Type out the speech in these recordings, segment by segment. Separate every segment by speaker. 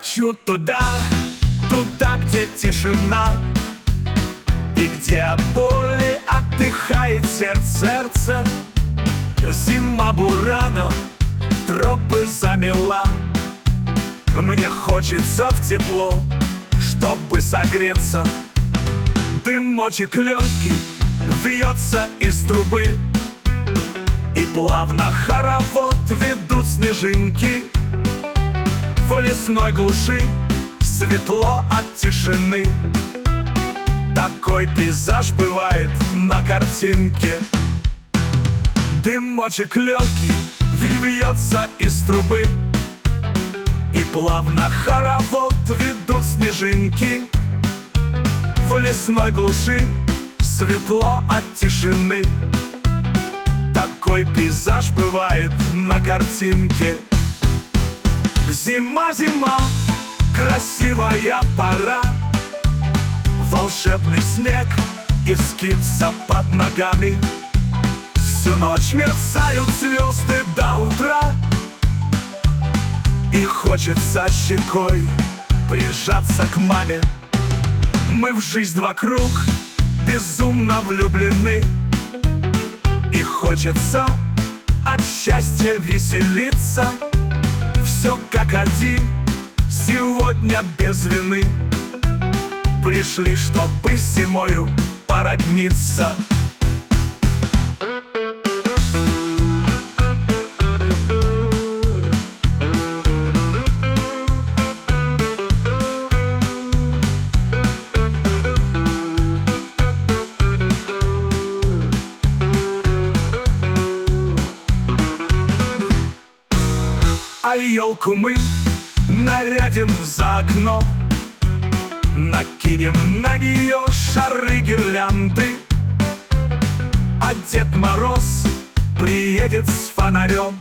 Speaker 1: хочу туда, туда, где тишина, и где от боли отдыхает сердце. Зима бурана тропы замела. Мне хочется в тепло, чтобы согреться. Дымочек легкий вьется из трубы, и плавно хоровод ведут снежинки. В лесной глуши светло от тишины. Такой пейзаж бывает на картинке. Дымочек легкий вьется из трубы, и плавно хоровод ведут снежинки. В лесной глуши светло от тишины. Такой пейзаж бывает на картинке. Зима, зима, красивая пора. Волшебный снег искрится под ногами. Всю ночь мерцают звезды до утра, и хочется щекой прижаться к маме. Мы в жизнь вокруг безумно влюблены, и хочется от счастья веселиться. Все как один, сегодня без вины. Пришли, чтобы зимою породниться. А елку мы нарядим за окно, накинем на нее шары гирлянды, а Дед Мороз приедет с фонарем.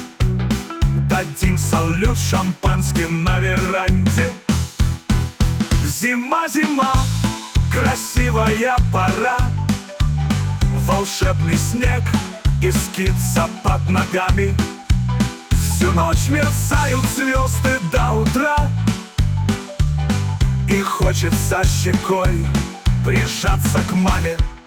Speaker 1: Дадим салют шампанским на веранде. Зима, зима, красивая пора. Волшебный снег искрится под ногами. Всю ночь мерцают звезды до утра, и хочется щекой прижаться к маме.